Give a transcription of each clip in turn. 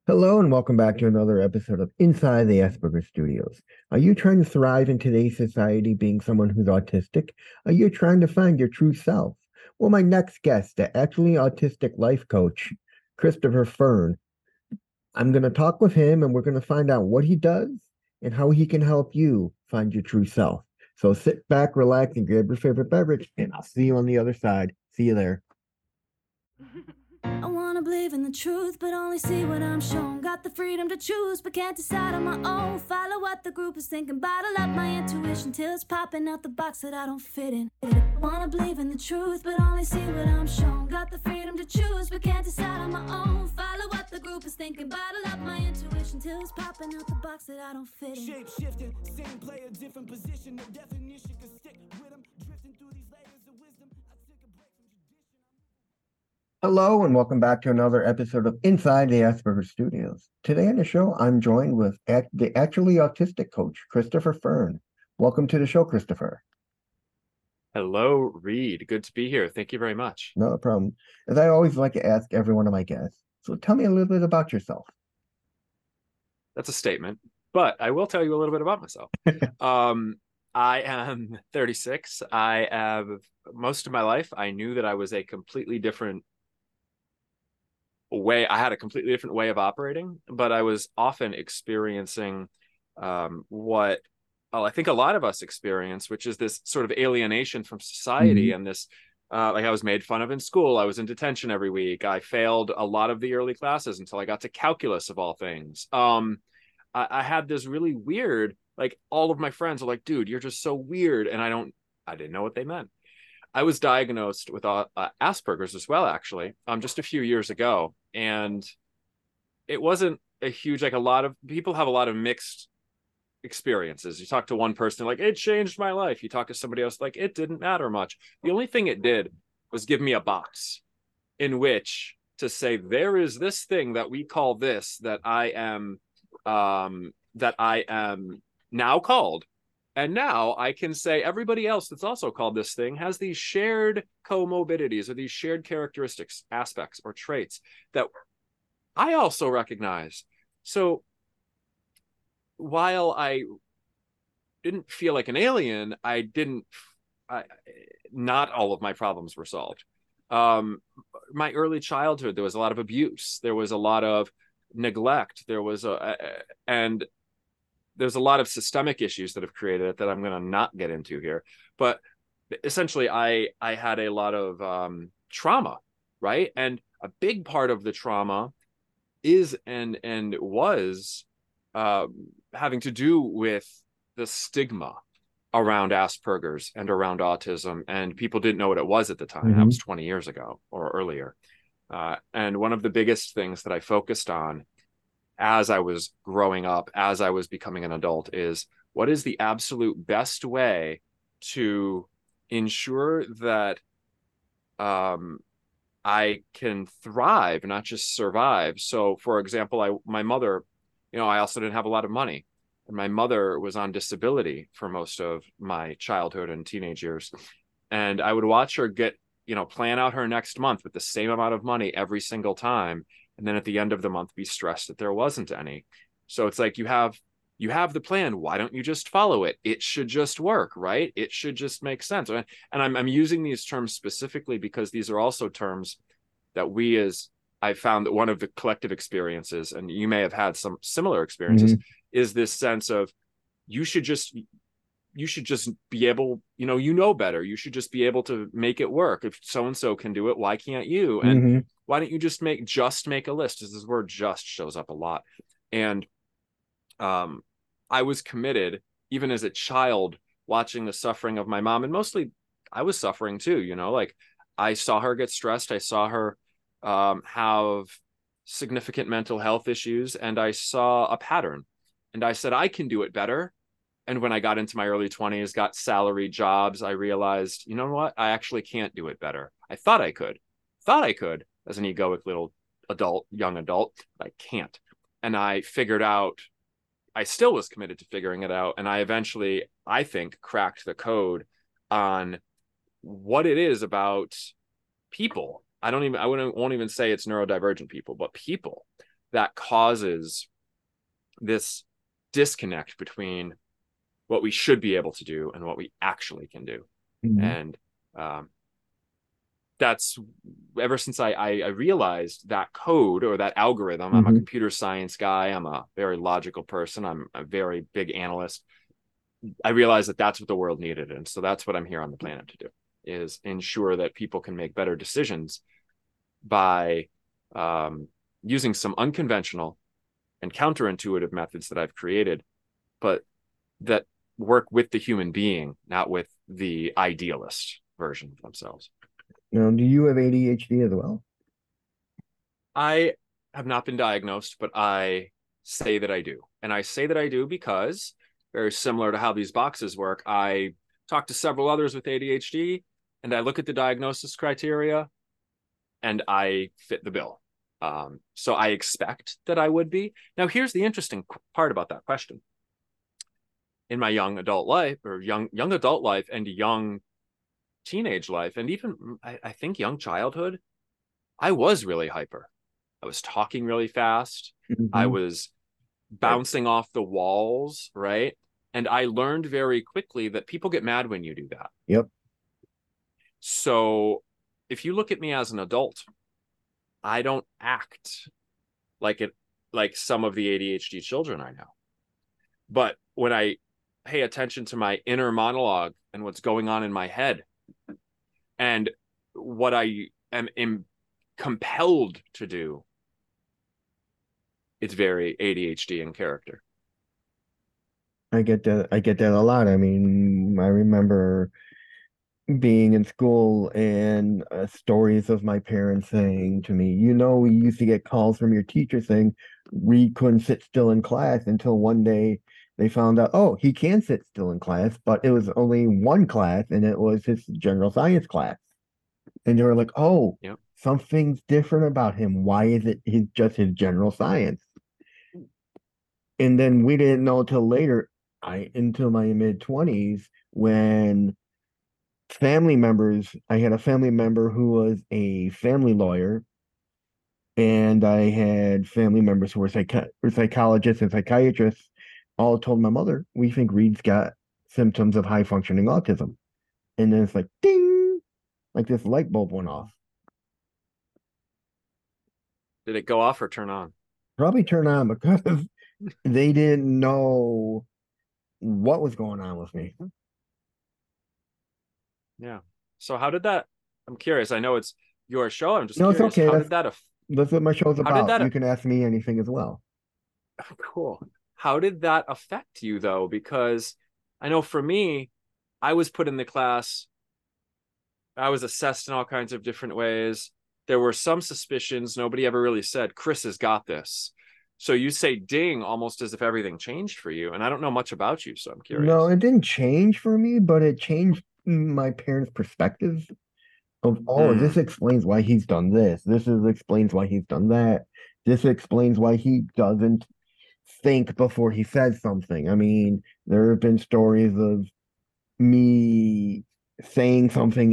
Hello and welcome back to another episode of Inside the Asperger Studios. Are you trying to thrive in today's society being someone who's autistic? Are you trying to find your true self? Well, my next guest, the actually autistic life coach, Christopher Fern, I'm going to talk with him and we're going to find out what he does and how he can help you find your true self. So sit back, relax, and grab your favorite beverage, and I'll see you on the other side. See you there. I wanna believe in the truth, but only see what I'm shown. Got the freedom to choose, but can't decide on my own. Follow what the group is thinking, bottle up my intuition till it's popping out the box that I don't fit in. I wanna believe in the truth, but only see what I'm shown. Got the freedom to choose, but can't decide on my own. Follow what the group is thinking, bottle up my intuition till it's popping out the box that I don't fit in. Shape shifting, same player, different position. No definition can stick with them. Drifting through these layers of wisdom. I take a break from tradition. Hello and welcome back to another episode of Inside the Asperger Studios. Today on the show, I'm joined with the actually autistic coach, Christopher Fern. Welcome to the show, Christopher. Hello, Reed. Good to be here. Thank you very much. No problem. As I always like to ask every one of my guests, so tell me a little bit about yourself. That's a statement, but I will tell you a little bit about myself. I am 36. I have most of my life, I knew that I was a completely different way. I had a completely different way of operating, but I was often experiencing what I think a lot of us experience, which is this sort of alienation from society. And this, like I was made fun of in school. I was in detention every week. I failed a lot of the early classes until I got to calculus of all things. I had this really weird, like all of my friends are like, dude, you're just so weird. And I didn't know what they meant. I was diagnosed with Asperger's as well, actually, just a few years ago. And it wasn't a huge, like a lot of people have a lot of mixed experiences. You talk to one person, like, it changed my life. You talk to somebody else, like, it didn't matter much. The only thing it did was give me a box in which to say, there is this thing that we call this, that I am now called. And now I can say everybody else that's also called this thing has these shared comorbidities or these shared characteristics, aspects, or traits that I also recognize. So while I didn't feel like an alien, not all of my problems were solved. My early childhood, there was a lot of abuse. There was a lot of neglect. And there's a lot of systemic issues that have created it that I'm going to not get into here. But essentially, I had a lot of trauma, right? And a big part of the trauma is and was having to do with the stigma around Asperger's and around autism. And people didn't know what it was at the time. That was 20 years ago or earlier. And one of the biggest things that I focused on as I was growing up, as I was becoming an adult, is what is the absolute best way to ensure that I can thrive, not just survive. So, for example, my mother, I also didn't have a lot of money. And my mother was on disability for most of my childhood and teenage years. And I would watch her plan out her next month with the same amount of money every single time. And then at the end of the month, be stressed that there wasn't any. So it's like you have the plan. Why don't you just follow it? It should just work, right? It should just make sense. And I'm using these terms specifically because these are also terms that I found that one of the collective experiences, and you may have had some similar experiences, is this sense of you should just be able, better. You should just be able to make it work. If so-and-so can do it, why can't you? And why don't you just make a list? Because this word just shows up a lot. And I was committed, even as a child, watching the suffering of my mom. And mostly I was suffering too, like I saw her get stressed. I saw her have significant mental health issues. And I saw a pattern. And I said, I can do it better. And when I got into my early 20s, got salary jobs, I realized, you know what? I actually can't do it better. I thought I could as an egoic little young adult, but I can't. And I figured out, I still was committed to figuring it out. And I eventually, I think, cracked the code on what it is about people. I won't even say it's neurodivergent people, but people that causes this disconnect between what we should be able to do and what we actually can do. Mhm. And that's ever since I realized that code or that algorithm. I'm a computer science guy. I'm a very logical person. I'm a very big analyst. I realized that that's what the world needed. And so that's what I'm here on the planet to do, is ensure that people can make better decisions by using some unconventional and counterintuitive methods that I've created, but that work with the human being, not with the idealist version of themselves. Now, do you have ADHD as well? I have not been diagnosed, but I say that I do. And I say that I do because, very similar to how these boxes work, I talk to several others with ADHD and I look at the diagnosis criteria and I fit the bill. So I expect that I would be. Now, here's the interesting part about that question. In my young adult life, or young adult life and young teenage life, and even I think young childhood, I was really hyper. I was talking really fast. I was bouncing off the walls, right? And I learned very quickly that people get mad when you do that. Yep. So if you look at me as an adult, I don't act like some of the ADHD children I know. But when I pay attention to my inner monologue and what's going on in my head and what I am compelled to do, it's very ADHD in character. I get that. I get that a lot. I mean, I remember being in school and stories of my parents saying to me, we used to get calls from your teacher saying Reed couldn't sit still in class, until one day they found out, oh, he can sit still in class, but it was only one class and it was his general science class. And they were like, oh, Yep. Something's different about him. Why is it just his general science? And then we didn't know till later, until my mid-20s, when I had a family member who was a family lawyer, and I had family members who were psychologists and psychiatrists, all told my mother, we think Reed's got symptoms of high functioning autism. And then it's like, ding, like this light bulb went off. Did it go off or turn on? Probably turn on, because they didn't know what was going on with me. Yeah. So how did that, I'm curious, I know it's your show, I'm just No, it's curious, okay. how did that That's what my show's How did about. that- You can ask me anything as well. Cool. How did that affect you though? Because I know for me, I was put in the class, I was assessed in all kinds of different ways. There were some suspicions. Nobody ever really said, Chris has got this. So you say ding almost as if everything changed for you. And I don't know much about you, so I'm curious. No, it didn't change for me, but it changed my parents' perspectives of, this explains why he's done this. Explains why he's done that. This explains why he doesn't think before he says something. I mean, there have been stories of me saying something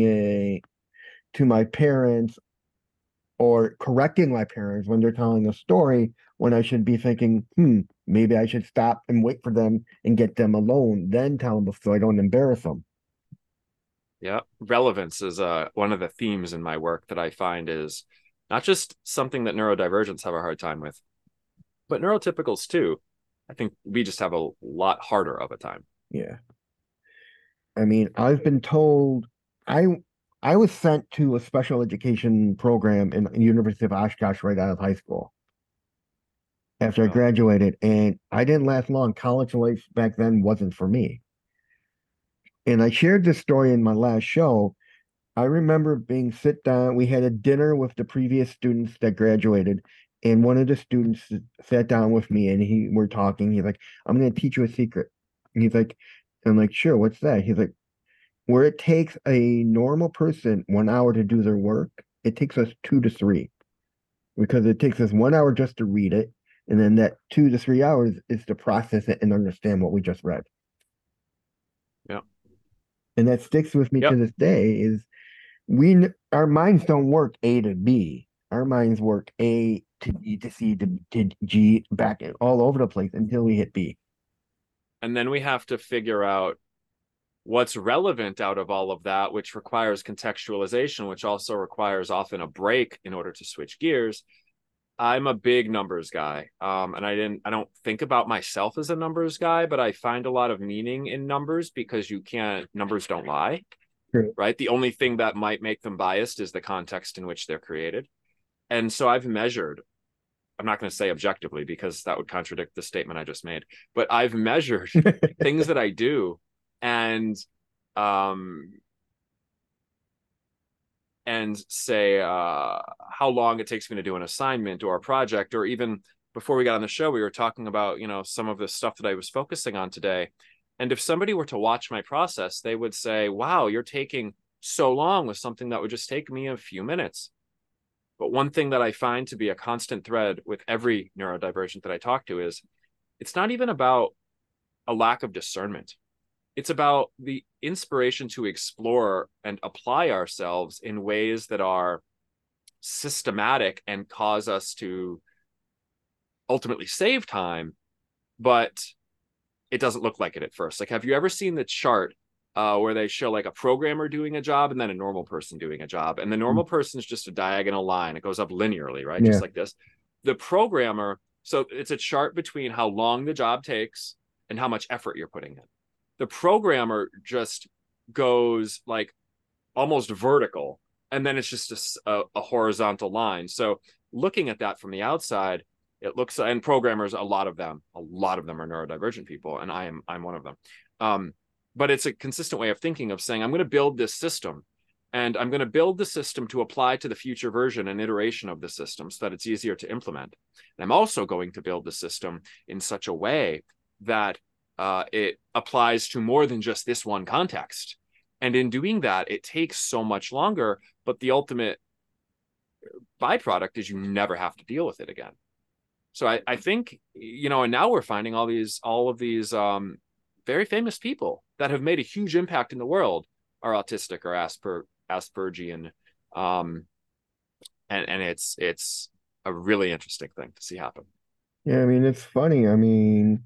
to my parents, or correcting my parents when they're telling a story, when I should be thinking, maybe I should stop and wait for them and get them alone, then tell them, so I don't embarrass them. Yeah. Relevance is one of the themes in my work that I find is not just something that neurodivergents have a hard time with, but neurotypicals too. I think we just have a lot harder of a time. Yeah. I mean, I've been told, I was sent to a special education program in the University of Oshkosh right out of high school after I graduated, and I didn't last long. College life back then wasn't for me. And I shared this story in my last show. I remember sit down, we had a dinner with the previous students that graduated, and one of the students sat down with me and we're talking. He's like, I'm going to teach you a secret. And he's like, I'm like, sure, what's that? He's like, where it takes a normal person 1 hour to do their work, it takes us 2 to 3, because it takes us 1 hour just to read it, and then that 2 to 3 hours is to process it and understand what we just read. Yeah. And that sticks with me to this day. Is our minds don't work A to B. our minds work A to B to C to G back all over the place until we hit B. And then we have to figure out what's relevant out of all of that, which requires contextualization, which also requires often a break in order to switch gears. I'm a big numbers guy. And I don't think about myself as a numbers guy, but I find a lot of meaning in numbers because numbers don't lie, True. right? The only thing that might make them biased is the context in which they're created. And so I've measured, I'm not going to say objectively because that would contradict the statement I just made, but I've measured things that I do and say how long it takes me to do an assignment or a project. Or even before we got on the show, we were talking about, some of the stuff that I was focusing on today. And if somebody were to watch my process, they would say, wow, you're taking so long with something that would just take me a few minutes. But one thing that I find to be a constant thread with every neurodivergent that I talk to is it's not even about a lack of discernment. It's about the inspiration to explore and apply ourselves in ways that are systematic and cause us to ultimately save time, but it doesn't look like it at first. Like, have you ever seen the chart where they show like a programmer doing a job and then a normal person doing a job? And the normal person is just a diagonal line. It goes up linearly, right? Yeah. Just like this. The programmer, so it's a chart between how long the job takes and how much effort you're putting in. The programmer just goes like almost vertical, and then it's just a horizontal line. So looking at that from the outside, it looks, and programmers, a lot of them are neurodivergent people, and I'm one of them. But it's a consistent way of thinking, of saying, I'm going to build this system, and I'm going to build the system to apply to the future version and iteration of the system so that it's easier to implement. And I'm also going to build the system in such a way that it applies to more than just this one context. And in doing that, it takes so much longer, but the ultimate byproduct is you never have to deal with it again. So I think, and now we're finding all of these very famous people that have made a huge impact in the world are autistic or Aspergian. And it's a really interesting thing to see happen. Yeah, I mean, it's funny. I mean,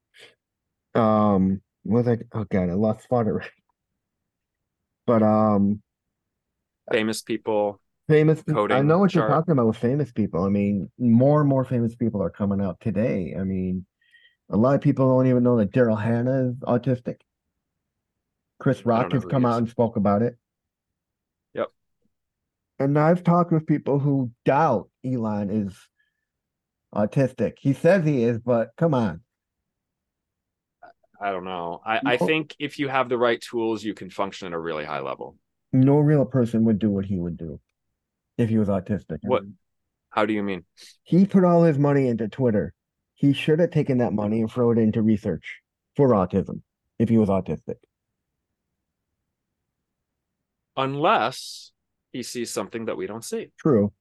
was I, oh God, I lost thought already. But Famous people. famous Coding I know what you're chart. talking about with famous people. I mean, more and more famous people are coming out today. I mean, a lot of people don't even know that Daryl Hannah is autistic. Chris Rock know has who come he out is. and spoke about it. Yep. And I've talked with people who doubt Elon is autistic. He says he is, but come on. I don't know. I think if you have the right tools, you can function at a really high level. No real person would do what he would do if he was autistic. I What? mean, How do you mean? he put all his money into Twitter. He should have taken that money and thrown it into research for autism if he was autistic. Unless he sees something that we don't see. True.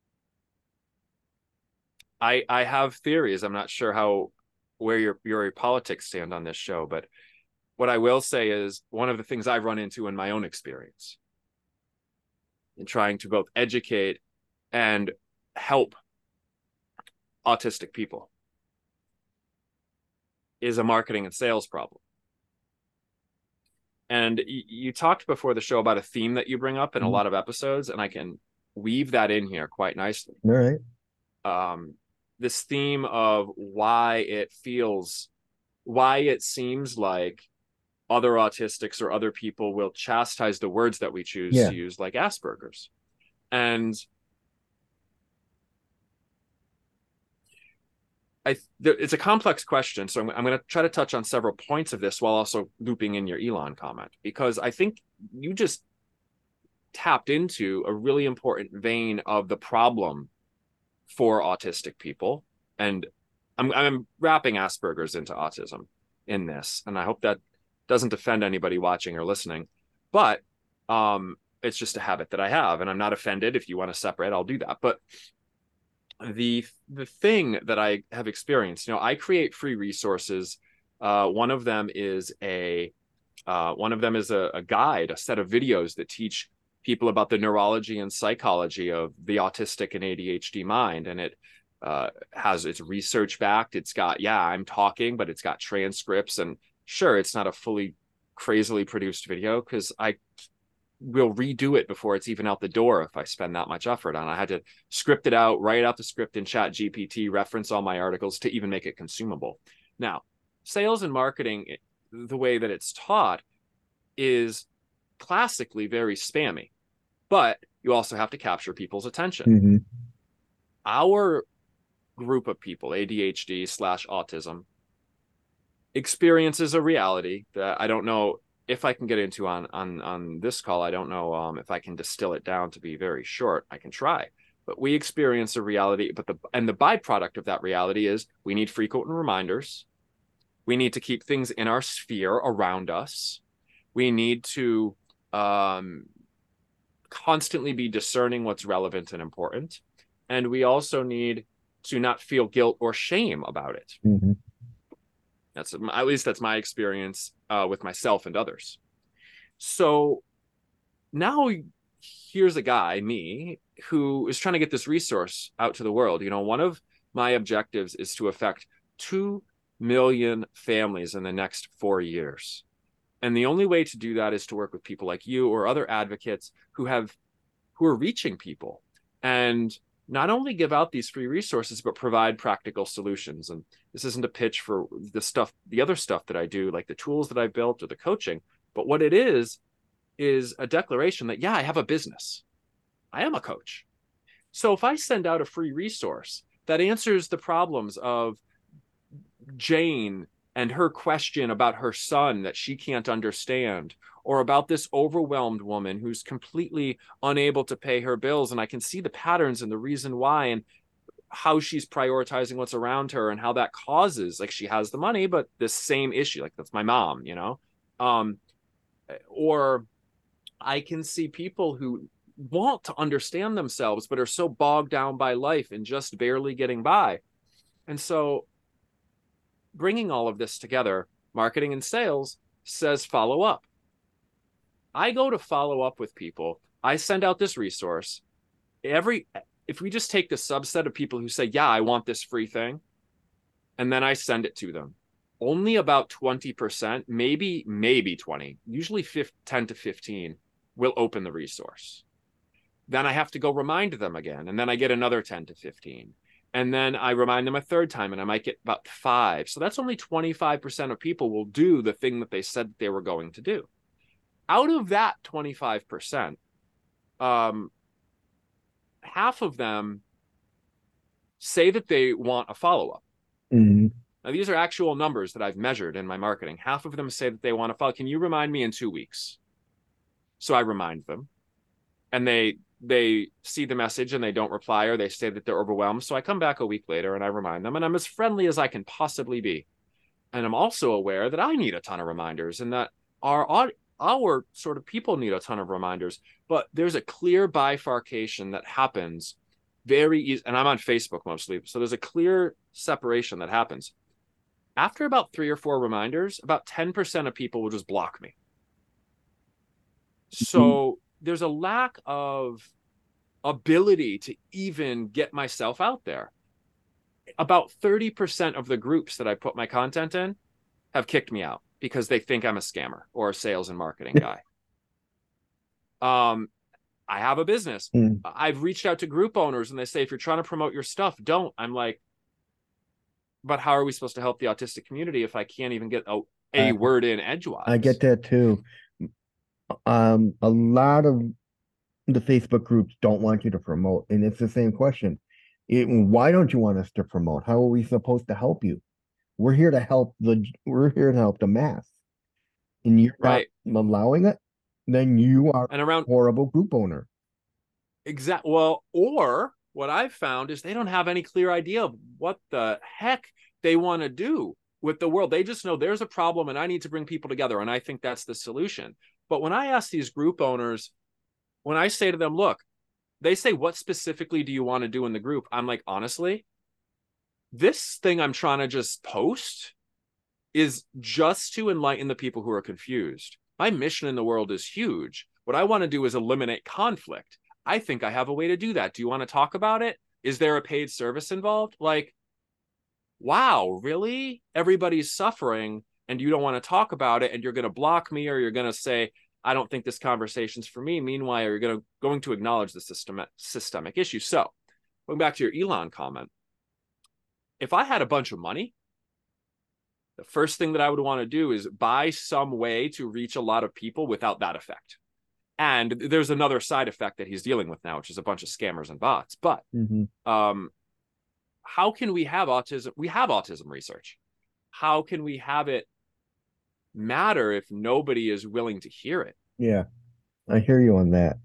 I have theories. I'm not sure where your politics stand on this show, but what I will say is one of the things I've run into in my own experience in trying to both educate and help autistic people is a marketing and sales problem. And you talked before the show about a theme that you bring up in a lot of episodes, and I can weave that in here quite nicely. All right. This theme of why it seems like other autistics or other people will chastise the words that we choose to use, like Asperger's. And it's a complex question, so I'm going to try to touch on several points of this while also looping in your Elon comment, because I think you just tapped into a really important vein of the problem for autistic people. And I'm wrapping Asperger's into autism in this, and I hope that doesn't offend anybody watching or listening, but it's just a habit that I have, and I'm not offended. If you want to separate, I'll do that. But the thing that I have experienced, I create free resources. One of them is a guide, a set of videos that teach people about the neurology and psychology of the autistic and ADHD mind. And it it's research backed. It's got, I'm talking, but it's got transcripts. And sure, it's not a fully crazily produced video because I will redo it before it's even out the door if I spend that much effort on it. I had to script it out, write out the script in ChatGPT, reference all my articles to even make it consumable. Now, sales and marketing, the way that it's taught is classically very spammy, but you also have to capture people's attention. Mm-hmm. Our group of people, ADHD/autism, experiences a reality that I don't know if I can get into on this call. I don't know if I can distill it down to be very short. I can try, but we experience a reality. But the byproduct of that reality is we need frequent reminders. We need to keep things in our sphere around us. We need to constantly be discerning what's relevant and important, and we also need to not feel guilt or shame about it. Mm-hmm. At least that's my experience with myself and others. So now here's a guy, me, who is trying to get this resource out to the world. You know, one of my objectives is to affect 2 million families in the next 4 years. And the only way to do that is to work with people like you or other advocates who are reaching people and not only give out these free resources, but provide practical solutions. And this isn't a pitch for the other stuff that I do, like the tools that I've built or the coaching. But what it is a declaration that, I have a business. I am a coach. So if I send out a free resource that answers the problems of Jane and her question about her son that she can't understand, or about this overwhelmed woman who's completely unable to pay her bills, and I can see the patterns and the reason why and how she's prioritizing what's around her and how that causes, like, she has the money, but this same issue, like, that's my mom, you know? Or I can see people who want to understand themselves, but are so bogged down by life and just barely getting by. And so bringing all of this together, marketing and sales says follow up. I go to follow up with people. I send out this resource. If we just take the subset of people who say, I want this free thing, and then I send it to them, only about 20%, maybe 20, usually 10 to 15 will open the resource. Then I have to go remind them again. And then I get another 10 to 15. And then I remind them a third time, and I might get about 5. So that's only 25% of people will do the thing that they said they were going to do. Out of that 25%, half of them say that they want a follow-up. Mm-hmm. Now, these are actual numbers that I've measured in my marketing. Half of them say that they want to follow. Can you remind me in 2 weeks? So I remind them, and they see the message and they don't reply, or they say that they're overwhelmed. So I come back a week later and I remind them, and I'm as friendly as I can possibly be. And I'm also aware that I need a ton of reminders, and that our sort of people need a ton of reminders, but there's a clear bifurcation that happens very easy. And I'm on Facebook mostly. So there's a clear separation that happens. After about 3 or 4 reminders, about 10% of people will just block me. So there's a lack of ability to even get myself out there. About 30% of the groups that I put my content in have kicked me out because they think I'm a scammer or a sales and marketing guy. I have a business. I've reached out to group owners and they say, if you're trying to promote your stuff, don't. I'm like, but how are we supposed to help the autistic community if I can't even get a word in edgewise? I get that too. A lot of the Facebook groups don't want you to promote, and it's the same question. Why don't you want us to promote? How are we supposed to help you? We're here to help the mass, and you're right. not allowing it. Then you are a horrible group owner. Exactly. Well, or what I've found is they don't have any clear idea of what the heck they want to do with the world. They just know there's a problem and I need to bring people together, and I think that's the solution. But when I ask these group owners, when I say to them, look, they say, what specifically do you want to do in the group? I'm like, honestly, this thing I'm trying to just post is just to enlighten the people who are confused. My mission in the world is huge, What I want to do is eliminate conflict. I think I have a way to do that. Do you want to talk about it? Is there a paid service involved? Like, wow, really? Everybody's suffering and you don't want to talk about it, and you're going to block me, or you're going to say, I don't think this conversation's for me. Meanwhile, you're going to acknowledge the systemic issue. So going back to your Elon comment, if I had a bunch of money, the first thing that I would want to do is buy some way to reach a lot of people without that effect. And there's another side effect that he's dealing with now, which is a bunch of scammers and bots. But how can we have autism? We have autism research. How can we have it matter if nobody is willing to hear it? Yeah, I hear you on that.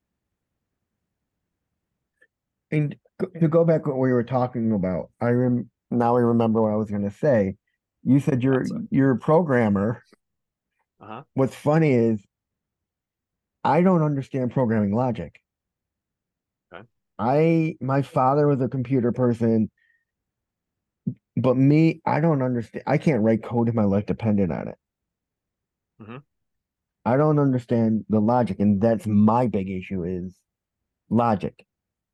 And to go back to what we were talking about, now I remember what I was going to say. You said you're a programmer. What's funny is I don't understand programming logic. Okay. My father was a computer person, but me, I don't understand. I can't write code if my life depended on it. I don't understand the logic, and that's my big issue is logic.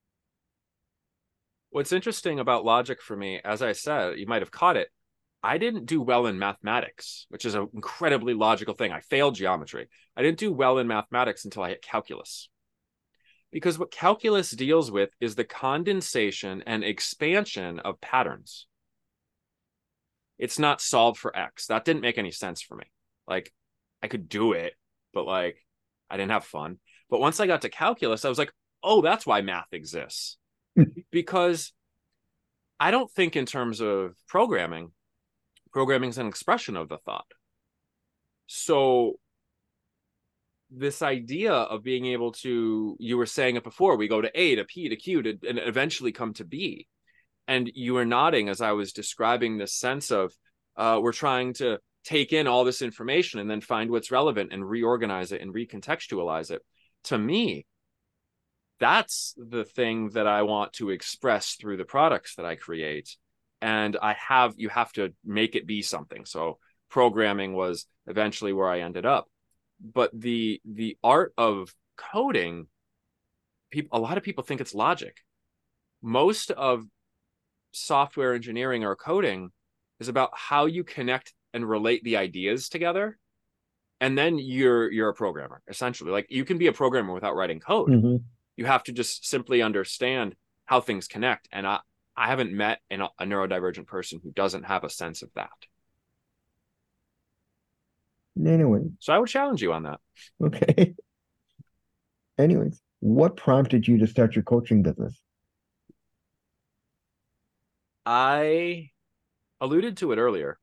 What's interesting about logic for me, as I said, you might have caught it, I didn't do well in mathematics, which is an incredibly logical thing. I failed geometry. I didn't do well in mathematics until I hit calculus. Because what calculus deals with is the condensation and expansion of patterns. It's not solved for X. That didn't make any sense for me. Like, I could do it, but like, I didn't have fun. But once I got to calculus, I was like, oh, that's why math exists. Because I don't think in terms of programming. Programming is an expression of the thought. So this idea of being able to, you were saying it before, we go to A to P to Q to, and eventually come to B. And you were nodding as I was describing this sense of we're trying to take in all this information and then find what's relevant and reorganize it and recontextualize it. To me, that's the thing that I want to express through the products that I create. And you have to make it be something. So programming was eventually where I ended up. But the art of coding, a lot of people think it's logic. Most of software engineering or coding is about how you connect and relate the ideas together. And then you're a programmer, essentially. Like, you can be a programmer without writing code. You have to just simply understand how things connect. And I haven't met a neurodivergent person who doesn't have a sense of that. Anyway. So I would challenge you on that. Okay. Anyways, what prompted you to start your coaching business? I alluded to it earlier.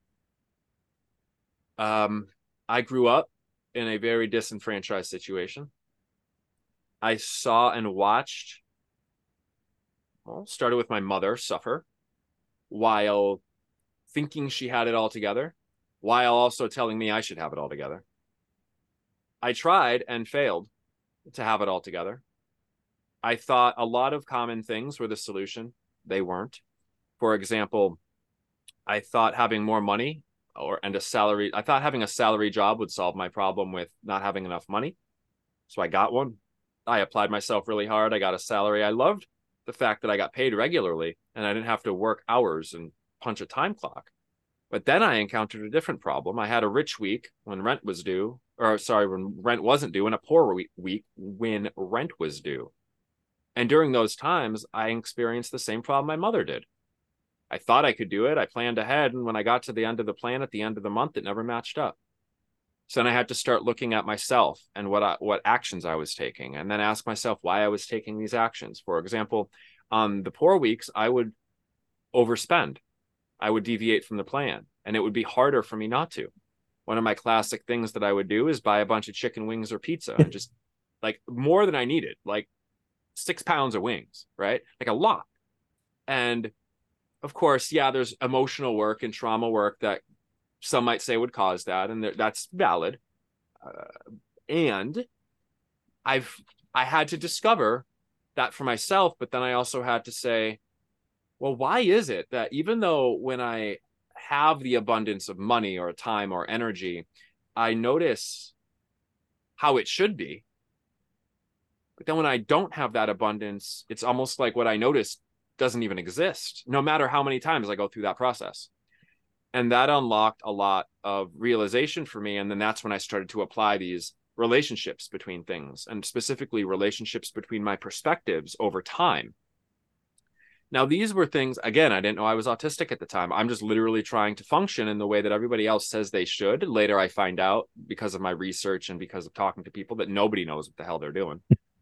I grew up in a very disenfranchised situation. I saw and watched, started with my mother suffer while thinking she had it all together, while also telling me I should have it all together. I tried and failed to have it all together. I thought a lot of common things were the solution. They weren't. For example, I thought having more money I thought having a salary job would solve my problem with not having enough money. So I got one. I applied myself really hard. I got a salary. I loved the fact that I got paid regularly and I didn't have to work hours and punch a time clock. But then I encountered a different problem. I had a rich week when rent was due, when rent wasn't due, and a poor week when rent was due. And during those times, I experienced the same problem my mother did. I thought I could do it. I planned ahead. And when I got to the end of the plan at the end of the month, it never matched up. So then I had to start looking at myself and what actions I was taking, and then ask myself why I was taking these actions. For example, on the poor weeks, I would overspend. I would deviate from the plan, and it would be harder for me not to. One of my classic things that I would do is buy a bunch of chicken wings or pizza and just like more than I needed, like 6 pounds of wings, right? Like a lot. And of course, yeah, there's emotional work and trauma work that some might say would cause that, and that's valid. And I had to discover that for myself, but then I also had to say, well, why is it that even though when I have the abundance of money or time or energy, I notice how it should be, But then when I don't have that abundance, it's almost like what I noticed doesn't even exist, no matter how many times I go through that process. And that unlocked a lot of realization for me. And then that's when I started to apply these relationships between things, and specifically relationships between my perspectives over time. Now, these were things, again, I didn't know I was autistic at the time. I'm just literally trying to function in the way that everybody else says they should. Later, I find out because of my research and because of talking to people that nobody knows what the hell they're doing.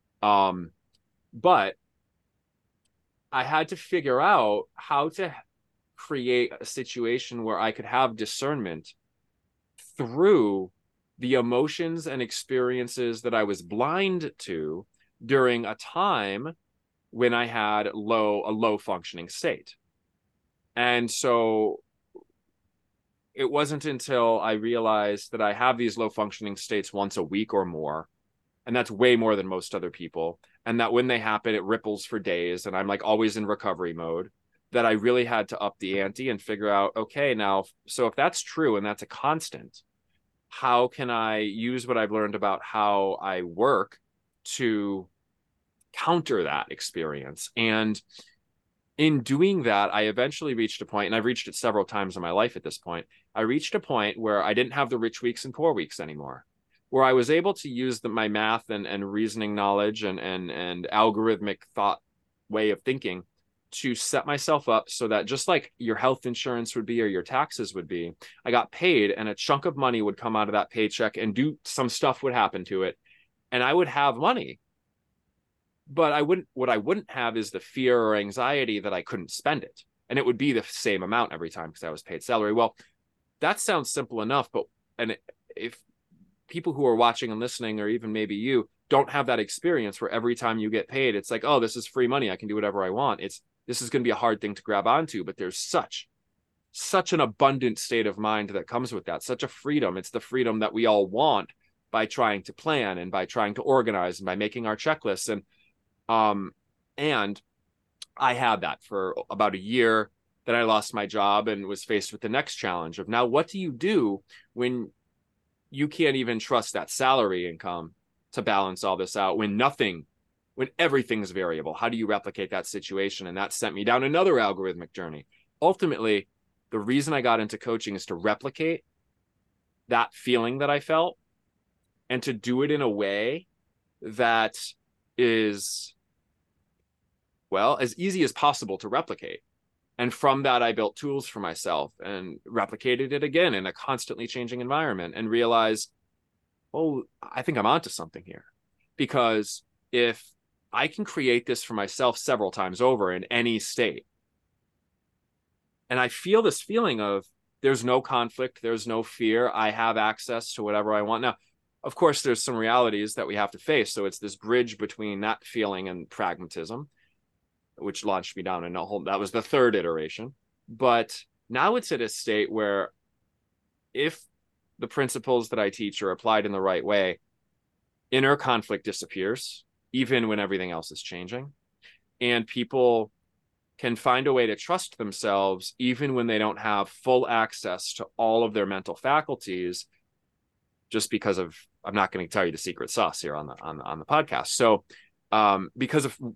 But I had to figure out how to create a situation where I could have discernment through the emotions and experiences that I was blind to during a time when I had a low functioning state. And so it wasn't until I realized that I have these low functioning states once a week or more, and that's way more than most other people, and that when they happen, it ripples for days, and I'm like always in recovery mode, that I really had to up the ante and figure out, okay, now, so if that's true and that's a constant, how can I use what I've learned about how I work to counter that experience? And in doing that, I eventually reached a point, and I've reached it several times in my life at this point. I reached a point where I didn't have the rich weeks and poor weeks anymore, where I was able to use my math and reasoning knowledge and algorithmic thought way of thinking to set myself up so that just like your health insurance would be or your taxes would be, I got paid and a chunk of money would come out of that paycheck and some stuff would happen to it. And I would have money, but what I wouldn't have is the fear or anxiety that I couldn't spend it. And it would be the same amount every time because I was paid salary. Well, that sounds simple enough, but if people who are watching and listening, or even maybe you, don't have that experience where every time you get paid, it's like, oh, this is free money, I can do whatever I want. This is going to be a hard thing to grab onto, but there's such an abundant state of mind that comes with that, such a freedom. It's the freedom that we all want by trying to plan and by trying to organize and by making our checklists. And I had that for about a year. Then I lost my job and was faced with the next challenge of, now, what do you do when you can't even trust that salary income to balance all this out, when everything's variable? How do you replicate that situation? And that sent me down another algorithmic journey. Ultimately, the reason I got into coaching is to replicate that feeling that I felt, and to do it in a way that is, well, as easy as possible to replicate. And from that, I built tools for myself and replicated it again in a constantly changing environment, and realized, oh, I think I'm onto something here. Because if I can create this for myself several times over in any state, and I feel this feeling of there's no conflict, there's no fear, I have access to whatever I want. Now, of course, there's some realities that we have to face. So it's this bridge between that feeling and pragmatism, which launched me down that was the third iteration. But now it's at a state where if the principles that I teach are applied in the right way, inner conflict disappears, even when everything else is changing. And people can find a way to trust themselves, even when they don't have full access to all of their mental faculties, just because of, I'm not going to tell you the secret sauce here on the podcast. So because of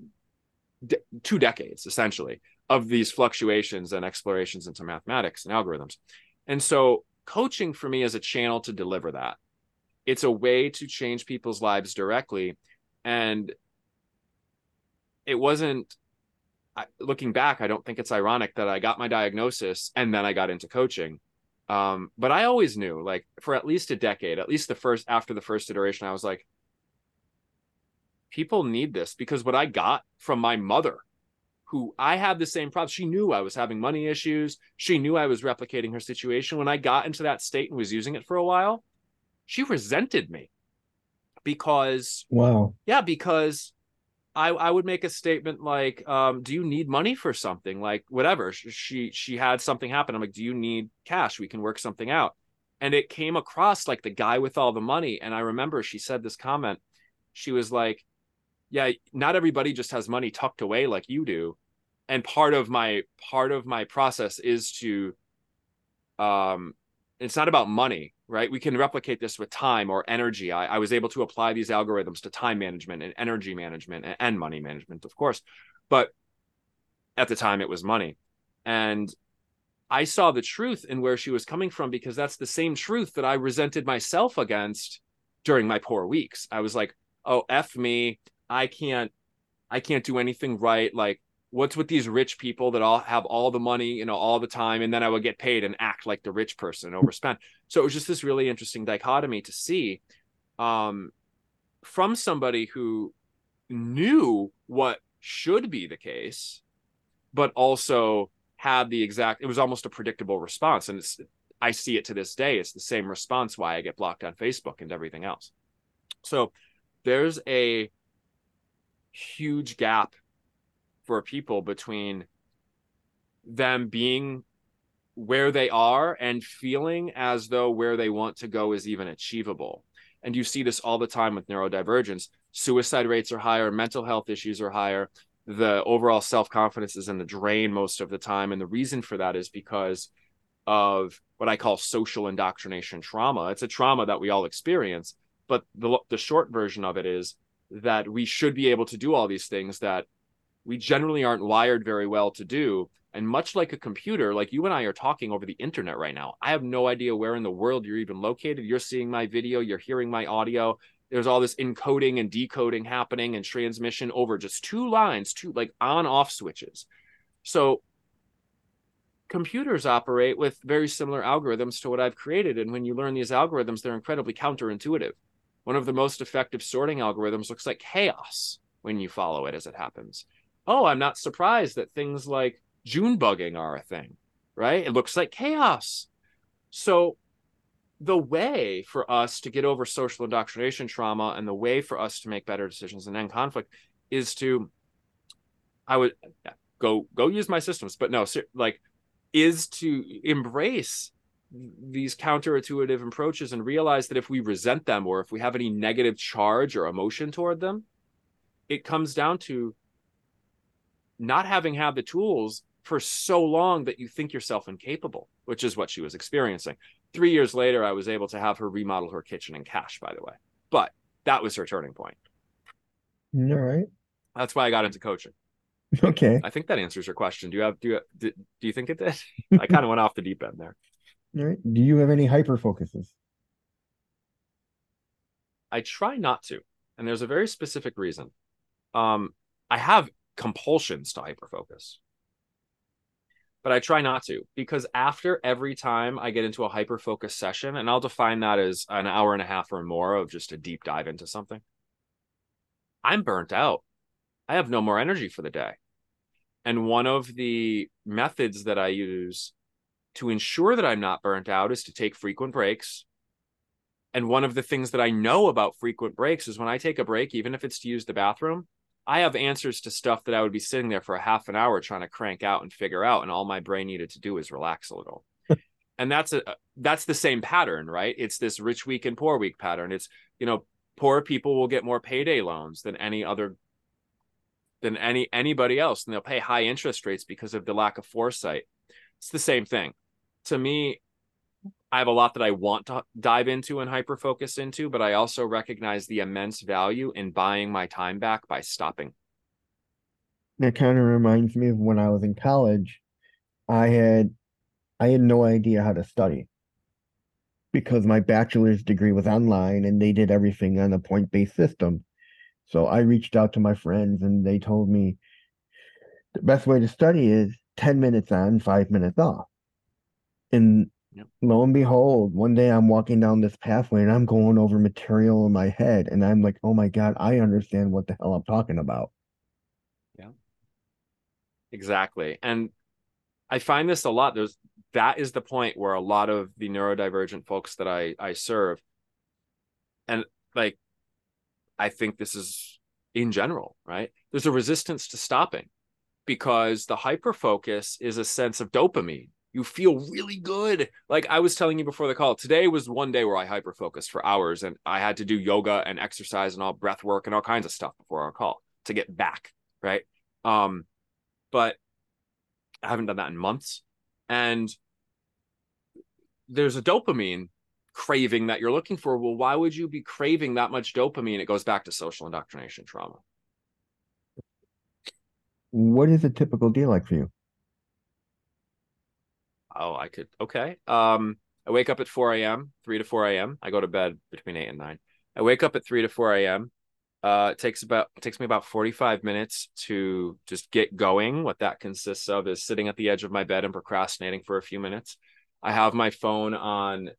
2 decades, essentially, of these fluctuations and explorations into mathematics and algorithms. And so coaching for me is a channel to deliver that. It's a way to change people's lives directly. And it wasn't, looking back, I don't think it's ironic that I got my diagnosis and then I got into coaching. But I always knew, like, for at least a decade, at least after the first iteration, I was like, people need this. Because what I got from my mother, who I had the same problem, she knew I was having money issues. She knew I was replicating her situation. When I got into that state and was using it for a while, she resented me because, Wow. Yeah, because I would make a statement like, do you need money for something? Like, whatever. She had something happen. I'm like, do you need cash? We can work something out. And it came across like the guy with all the money. And I remember she said this comment. She was like, yeah, not everybody just has money tucked away like you do. And part of my process is to it's not about money, right? We can replicate this with time or energy. I was able to apply these algorithms to time management and energy management and money management, of course. But at the time, it was money. And I saw the truth in where she was coming from, because that's the same truth that I resented myself against during my poor weeks. I was like, oh, F me. I can't do anything right. Like, what's with these rich people that all have all the money, you know, all the time, and then I would get paid and act like the rich person and overspend. So it was just this really interesting dichotomy to see from somebody who knew what should be the case, but also had the exact, it was almost a predictable response. And I see it to this day. It's the same response why I get blocked on Facebook and everything else. So there's a huge gap for people between them being where they are and feeling as though where they want to go is even achievable. And you see this all the time with neurodivergence. Suicide rates are higher, mental health issues are higher, the overall self-confidence is in the drain most of the time. And the reason for that is because of what I call social indoctrination trauma. It's a trauma that we all experience, but the short version of it is that we should be able to do all these things that we generally aren't wired very well to do. And much like a computer, like you and I are talking over the internet right now, I have no idea where in the world you're even located. You're seeing my video, you're hearing my audio. There's all this encoding and decoding happening and transmission over just two lines, two like on-off switches. So computers operate with very similar algorithms to what I've created. And when you learn these algorithms, they're incredibly counterintuitive. One of the most effective sorting algorithms looks like chaos when you follow it as it happens. Oh, I'm not surprised that things like June bugging are a thing, right? It looks like chaos. So the way for us to get over social indoctrination trauma and the way for us to make better decisions and end conflict is to, I would go use my systems, but no, like, is to embrace these counterintuitive approaches and realize that if we resent them or if we have any negative charge or emotion toward them, it comes down to not having had the tools for so long that you think yourself incapable, which is what she was experiencing. 3 years later, I was able to have her remodel her kitchen in cash, by the way. But that was her turning point. All right. That's why I got into coaching. Okay. I think that answers your question. Do you think it did? I kind of went off the deep end there. All right. Do you have any hyper focuses? I try not to, and there's a very specific reason. I have compulsions to hyperfocus, but I try not to, because after every time I get into a hyperfocus session, and I'll define that as an hour and a half or more of just a deep dive into something, I'm burnt out. I have no more energy for the day. And one of the methods that I use to ensure that I'm not burnt out is to take frequent breaks. And one of the things that I know about frequent breaks is when I take a break, even if it's to use the bathroom, I have answers to stuff that I would be sitting there for a half an hour trying to crank out and figure out. And all my brain needed to do is relax a little. And that's the same pattern, right? It's this rich week and poor week pattern. It's, poor people will get more payday loans than anybody else. And they'll pay high interest rates because of the lack of foresight. It's the same thing. To me, I have a lot that I want to dive into and hyper-focus into, but I also recognize the immense value in buying my time back by stopping. That kind of reminds me of when I was in college. I had no idea how to study because my bachelor's degree was online and they did everything on a point-based system. So I reached out to my friends and they told me the best way to study is 10 minutes on, 5 minutes off. And lo and behold, one day I'm walking down this pathway and I'm going over material in my head and I'm like, oh my God, I understand what the hell I'm talking about. Yeah, exactly. And I find this a lot. That is the point where a lot of the neurodivergent folks that I serve, and like, I think this is in general, right? There's a resistance to stopping because the hyperfocus is a sense of dopamine. You feel really good. Like I was telling you before the call, today was one day where I hyperfocused for hours and I had to do yoga and exercise and all breath work and all kinds of stuff before our call to get back, right? But I haven't done that in months. And there's a dopamine craving that you're looking for. Well, why would you be craving that much dopamine? It goes back to social indoctrination trauma. What is a typical day like for you? Oh, I could. Okay. I wake up at 4 a.m., 3 to 4 a.m. I go to bed between 8 and 9. I wake up at 3 to 4 a.m. It takes me about 45 minutes to just get going. What that consists of is sitting at the edge of my bed and procrastinating for a few minutes. I have my phone on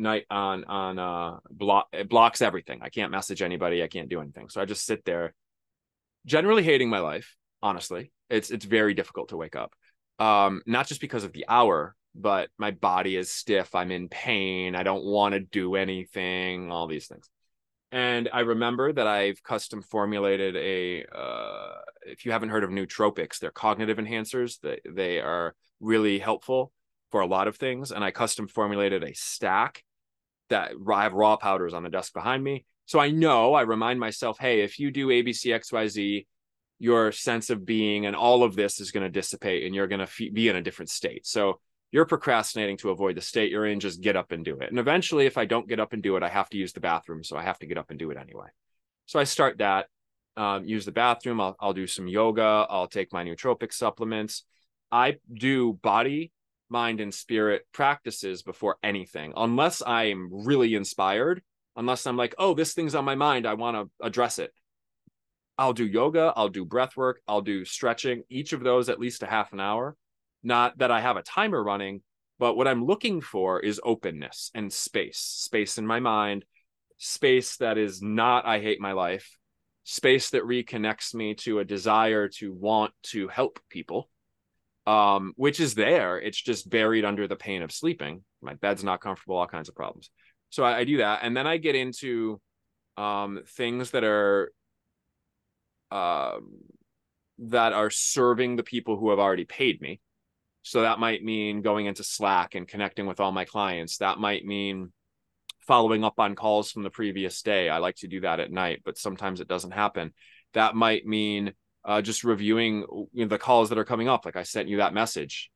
block. It blocks everything. I can't message anybody. I can't do anything. So I just sit there, generally hating my life. Honestly, it's very difficult to wake up. Not just because of the hour, but my body is stiff. I'm in pain. I don't want to do anything, all these things. And I remember that I've custom formulated if you haven't heard of nootropics, they're cognitive enhancers. They are really helpful for a lot of things. And I custom formulated a stack that I have raw powders on the desk behind me. So I remind myself, hey, if you do ABC, XYZ, your sense of being and all of this is going to dissipate and you're going to be in a different state. So you're procrastinating to avoid the state you're in, just get up and do it. And eventually, if I don't get up and do it, I have to use the bathroom. So I have to get up and do it anyway. So I start that, use the bathroom. I'll do some yoga. I'll take my nootropic supplements. I do body, mind, and spirit practices before anything, unless I'm really inspired, unless I'm like, oh, this thing's on my mind, I want to address it. I'll do yoga, I'll do breath work, I'll do stretching, each of those at least a half an hour. Not that I have a timer running, but what I'm looking for is openness and space in my mind, space that is not, I hate my life, space that reconnects me to a desire to want to help people, which is there. It's just buried under the pain of sleeping. My bed's not comfortable, all kinds of problems. So I do that. And then I get into things that are serving the people who have already paid me. So that might mean going into Slack and connecting with all my clients. That might mean following up on calls from the previous day. I like to do that at night, but sometimes it doesn't happen. That might mean just reviewing the calls that are coming up. Like I sent you that message,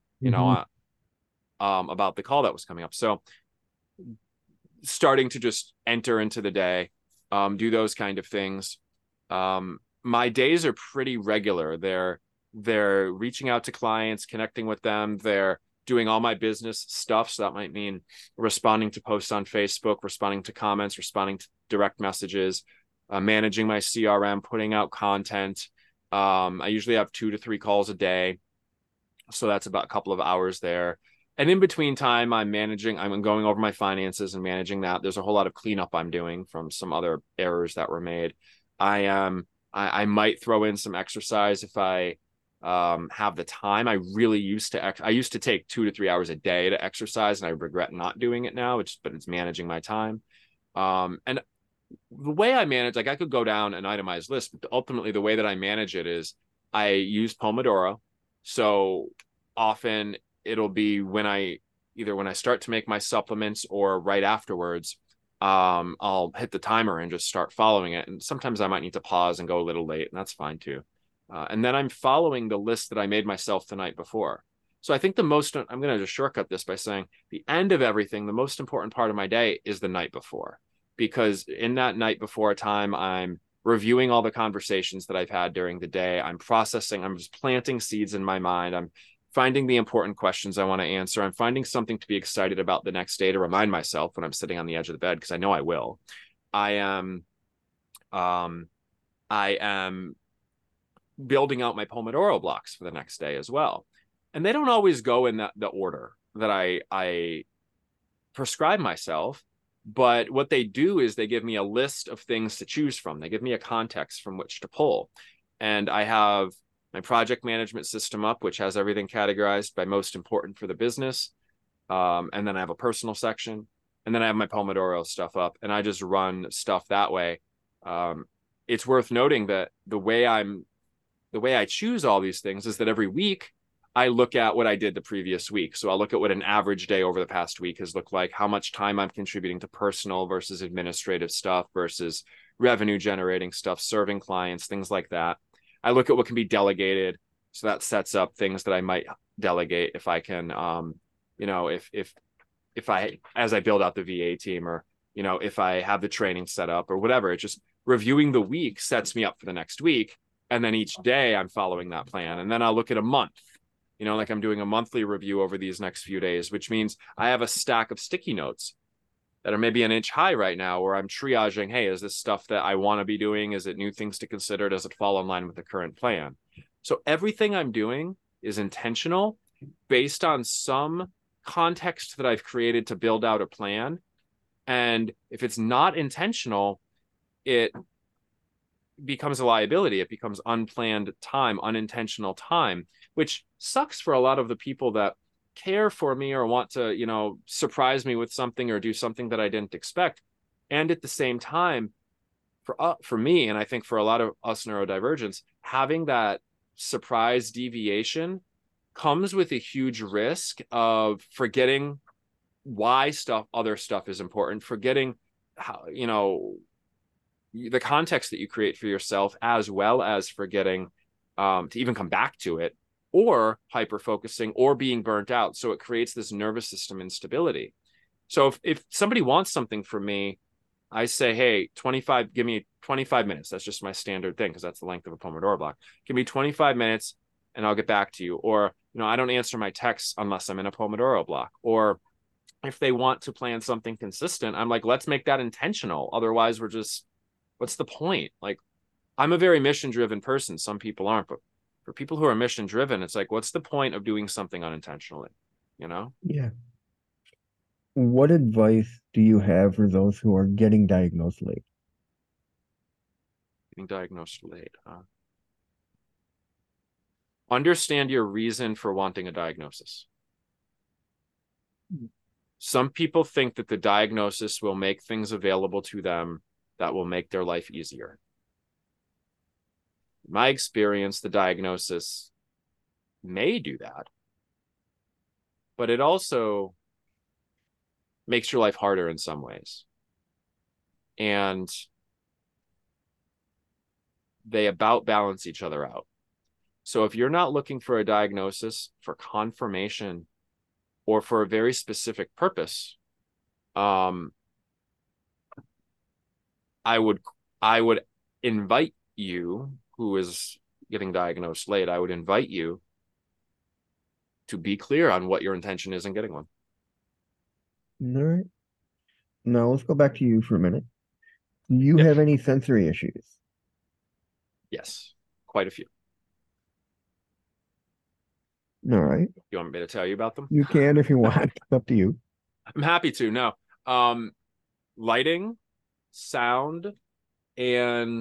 about the call that was coming up. So starting to just enter into the day, do those kind of things. My days are pretty regular. They're reaching out to clients, connecting with them. They're doing all my business stuff. So that might mean responding to posts on Facebook, responding to comments, responding to direct messages, managing my CRM, putting out content. I usually have 2 to 3 calls a day. So that's about a couple of hours there. And in between time, I'm going over my finances and managing that. There's a whole lot of cleanup I'm doing from some other errors that were made. I might throw in some exercise if I have the time. I used to take 2 to 3 hours a day to exercise, and I regret not doing it now. But it's managing my time. And the way I manage, like I could go down an itemized list, but ultimately the way that I manage it is I use Pomodoro. So often it'll be when I start to make my supplements or right afterwards, I'll hit the timer and just start following it. And sometimes I might need to pause and go a little late, and that's fine too. And then I'm following the list that I made myself the night before. So I think I'm going to just shortcut this by saying the end of everything, the most important part of my day is the night before, because in that night before time, I'm reviewing all the conversations that I've had during the day. I'm processing, I'm just planting seeds in my mind. I'm finding the important questions I want to answer. I'm finding something to be excited about the next day to remind myself when I'm sitting on the edge of the bed, because I know I will. I am building out my Pomodoro blocks for the next day as well. And they don't always go in the order that I prescribe myself. But what they do is they give me a list of things to choose from. They give me a context from which to pull. And I have my project management system up, which has everything categorized by most important for the business. And then I have a personal section. And then I have my Pomodoro stuff up. And I just run stuff that way. It's worth noting that the way I choose all these things is that every week I look at what I did the previous week. So I'll look at what an average day over the past week has looked like, how much time I'm contributing to personal versus administrative stuff versus revenue generating stuff, serving clients, things like that. I look at what can be delegated. So that sets up things that I might delegate if I can, if as I build out the VA team, or, you know, if I have the training set up or whatever, it just reviewing the week sets me up for the next week. And then each day I'm following that plan. And then I'll look at a month, you know, like I'm doing a monthly review over these next few days, which means I have a stack of sticky notes that are maybe an inch high right now, where I'm triaging, hey, is this stuff that I want to be doing? Is it new things to consider? Does it fall in line with the current plan? So everything I'm doing is intentional, based on some context that I've created to build out a plan. And if it's not intentional, it becomes a liability. It becomes unplanned time, unintentional time, which sucks for a lot of the people that care for me or want to, you know, surprise me with something or do something that I didn't expect. And at the same time, for me, and I think for a lot of us neurodivergents, having that surprise deviation comes with a huge risk of forgetting why other stuff is important, forgetting how, you know, the context that you create for yourself, as well as forgetting to even come back to it, or hyper focusing, or being burnt out. So it creates this nervous system instability. So if somebody wants something from me, I say, hey, give me 25 minutes. That's just my standard thing, because that's the length of a Pomodoro block. Give me 25 minutes and I'll get back to you. Or, you know, I don't answer my texts unless I'm in a Pomodoro block. Or if they want to plan something consistent, I'm like, let's make that intentional. Otherwise, what's the point? Like, I'm a very mission-driven person. Some people aren't, but for people who are mission-driven, it's like, what's the point of doing something unintentionally? You know? Yeah. What advice do you have for those who are getting diagnosed late? Getting diagnosed late, huh? Understand your reason for wanting a diagnosis. Some people think that the diagnosis will make things available to them that will make their life easier. In my experience, the diagnosis may do that, but it also makes your life harder in some ways. And they about balance each other out. So if you're not looking for a diagnosis for confirmation or for a very specific purpose, I would invite you, who is getting diagnosed late, I would invite you to be clear on what your intention is in getting one. All right. Now let's go back to you for a minute. Do you have any sensory issues? Yes, quite a few. All right. You want me to tell you about them? You can if you want. It's up to you. I'm happy to. No. Lighting, sound, and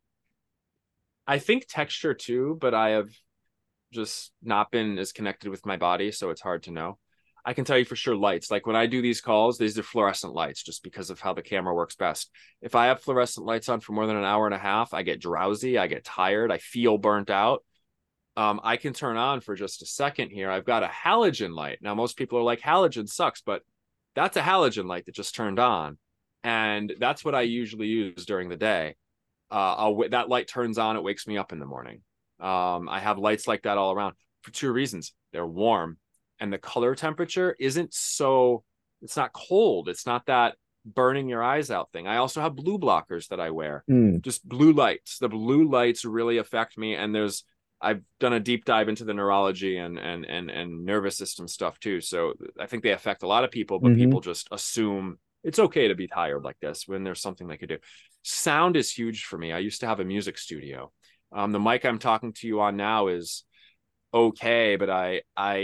I think texture too, but I have just not been as connected with my body, so it's hard to know. I can tell you for sure lights. Like when I do these calls, these are fluorescent lights just because of how the camera works best. If I have fluorescent lights on for more than an hour and a half, I get drowsy, I get tired, I feel burnt out. I can turn on for just a second here. I've got a halogen light. Now, most people are like, halogen sucks, but that's a halogen light that just turned on. And that's what I usually use during the day. That light turns on, it wakes me up in the morning. I have lights like that all around for two reasons. They're warm, and the color temperature isn't so, it's not cold. It's not that burning your eyes out thing. I also have blue blockers that I wear. Just blue lights. The blue lights really affect me. And I've done a deep dive into the neurology and nervous system stuff too. So I think they affect a lot of people, but people just assume it's okay to be tired like this when there's something they could do. Sound is huge for me. I used to have a music studio. The mic I'm talking to you on now is okay, but I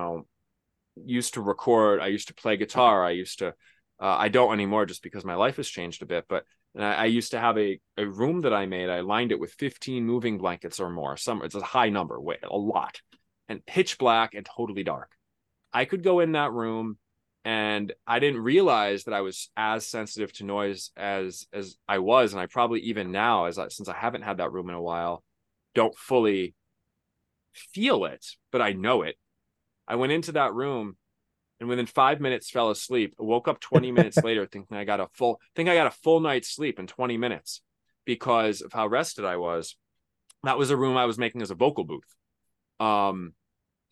used to record. I used to play guitar. I don't anymore just because my life has changed a bit, but I used to have a room that I made. I lined it with 15 moving blankets or more. It's a high number, a lot, and pitch black and totally dark. I could go in that room, and I didn't realize that I was as sensitive to noise as I was, and I probably even now, since I haven't had that room in a while, don't fully feel it, but I know it. I went into that room, and within 5 minutes fell asleep. I woke up 20 minutes later thinking I got a full night's sleep in 20 minutes because of how rested I was. That was a room I was making as a vocal booth.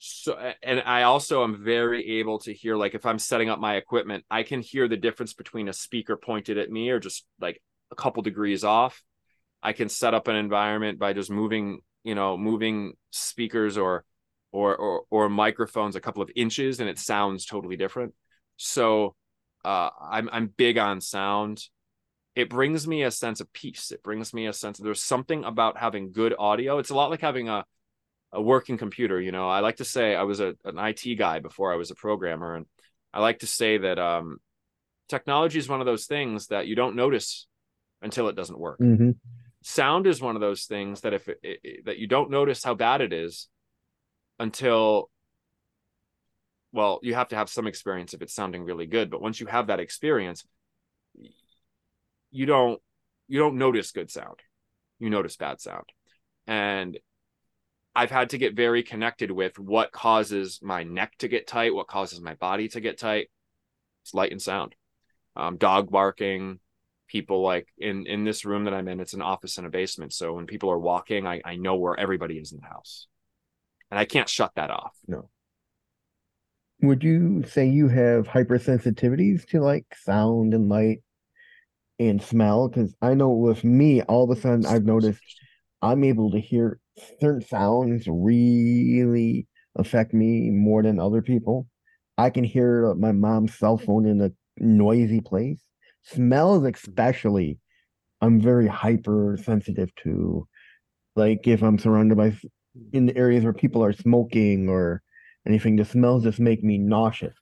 So, and I also am very able to hear, like if I'm setting up my equipment, I can hear the difference between a speaker pointed at me or just like a couple degrees off. I can set up an environment by just moving speakers or microphones a couple of inches, and it sounds totally different. So I'm big on sound. It brings me a sense of peace. It brings me a sense of, there's something about having good audio. It's a lot like having a working computer. I like to say I was an IT guy before I was a programmer, and I like to say that technology is one of those things that you don't notice until it doesn't work. Mm-hmm. Sound is one of those things that that you don't notice how bad it is until, well, you have to have some experience if it's sounding really good. But once you have that experience, you don't notice good sound. You notice bad sound. And I've had to get very connected with what causes my neck to get tight, what causes my body to get tight. It's light and sound. Dog barking, people like in this room that I'm in, it's an office in a basement. So when people are walking, I know where everybody is in the house. And I can't shut that off. No. Would you say you have hypersensitivities to like sound and light and smell? Because I know with me, all of a sudden I've noticed I'm able to hear certain sounds really affect me more than other people. I can hear my mom's cell phone in a noisy place. Smells especially, I'm very hypersensitive to. Like if I'm surrounded by in the areas where people are smoking or anything, the smells just make me nauseous.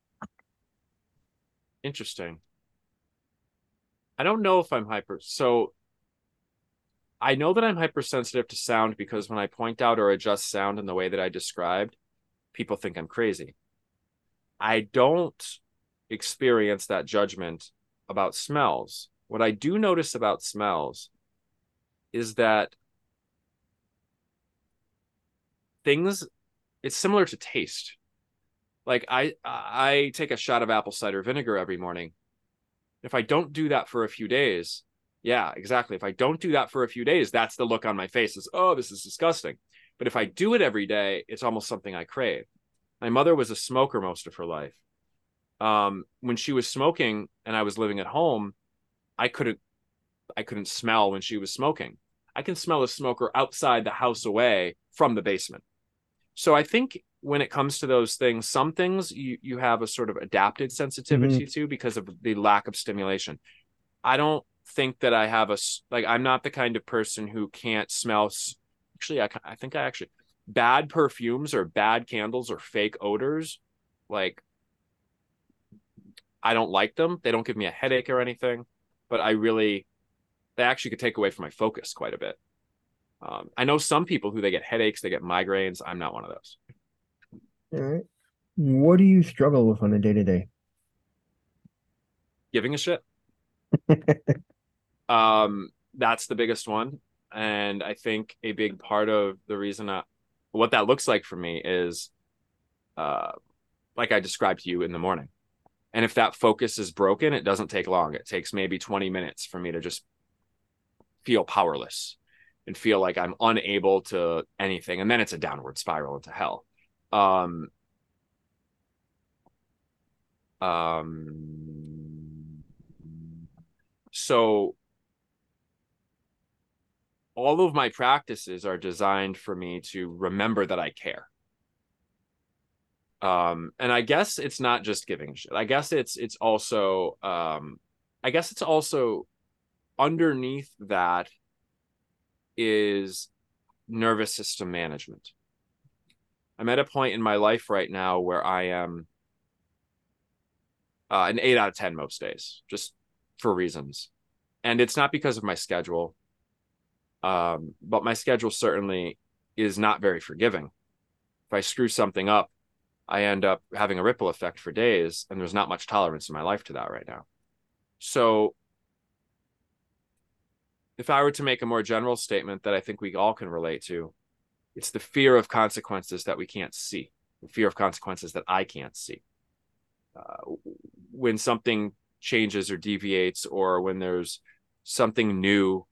Interesting. I don't know if I'm so I know that I'm hypersensitive to sound because when I point out or adjust sound in the way that I described, people think I'm crazy. I don't experience that judgment about smells. What I do notice about smells is that it's similar to taste. Like I take a shot of apple cider vinegar every morning. If I don't do that for a few days, yeah, exactly. If I don't do that for a few days, that's the look on my face is, oh, this is disgusting. But if I do it every day, it's almost something I crave. My mother was a smoker most of her life. When she was smoking and I was living at home, I couldn't smell when she was smoking. I can smell a smoker outside the house away from the basement. So I think when it comes to those things, some things you have a sort of adapted sensitivity to because of the lack of stimulation. I don't think that I have I'm not the kind of person who can't smell. Actually, I think I actually, bad perfumes or bad candles or fake odors, like I don't like them. They don't give me a headache or anything, but they actually could take away from my focus quite a bit. I know some people who they get headaches, they get migraines. I'm not one of those. All right. What do you struggle with on a day-to-day? Giving a shit. That's the biggest one. And I think a big part of the reason what that looks like for me is like I described to you in the morning. And if that focus is broken, it doesn't take long. It takes maybe 20 minutes for me to just feel powerless and feel like I'm unable to anything. And then it's a downward spiral into hell. So all of my practices are designed for me to remember that I care. And I guess it's not just giving shit. I guess it's also underneath that is nervous system management. I'm at a point in my life right now where I am an 8 out of 10 most days, just for reasons. And it's not because of my schedule. But my schedule certainly is not very forgiving. If I screw something up, I end up having a ripple effect for days, and there's not much tolerance in my life to that right now. So if I were to make a more general statement that I think we all can relate to, it's the fear of consequences that we can't see, the fear of consequences that I can't see. When something changes or deviates, or when there's something new,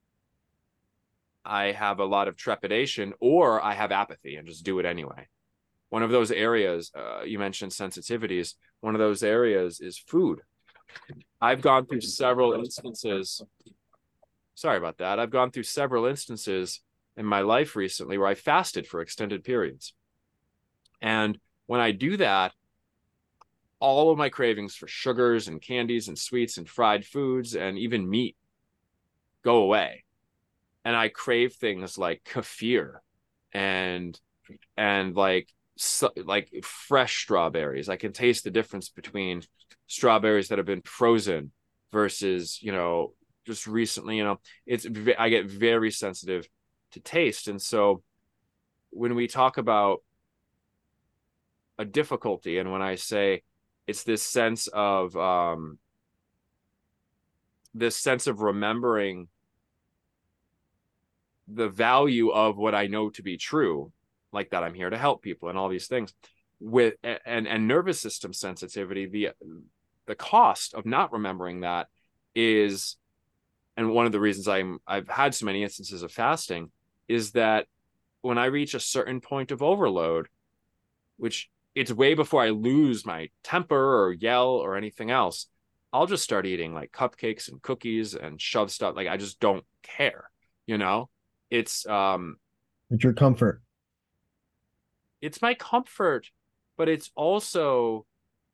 I have a lot of trepidation, or I have apathy and just do it anyway. One of those areas, you mentioned sensitivities. One of those areas is food. I've gone through several instances. Sorry about that. I've gone through several instances in my life recently where I fasted for extended periods. And when I do that, all of my cravings for sugars and candies and sweets and fried foods and even meat go away. And I crave things like kefir and like fresh strawberries. I can taste the difference between strawberries that have been frozen versus, just recently, I get very sensitive to taste. And so when we talk about a difficulty, and when I say it's this sense of remembering the value of what I know to be true, like that I'm here to help people and all these things, with and nervous system sensitivity, the cost of not remembering that is, and one of the reasons I've had so many instances of fasting is that when I reach a certain point of overload, which it's way before I lose my temper or yell or anything else, I'll just start eating like cupcakes and cookies and shove stuff. Like I just don't care, It's your comfort. It's my comfort, but it's also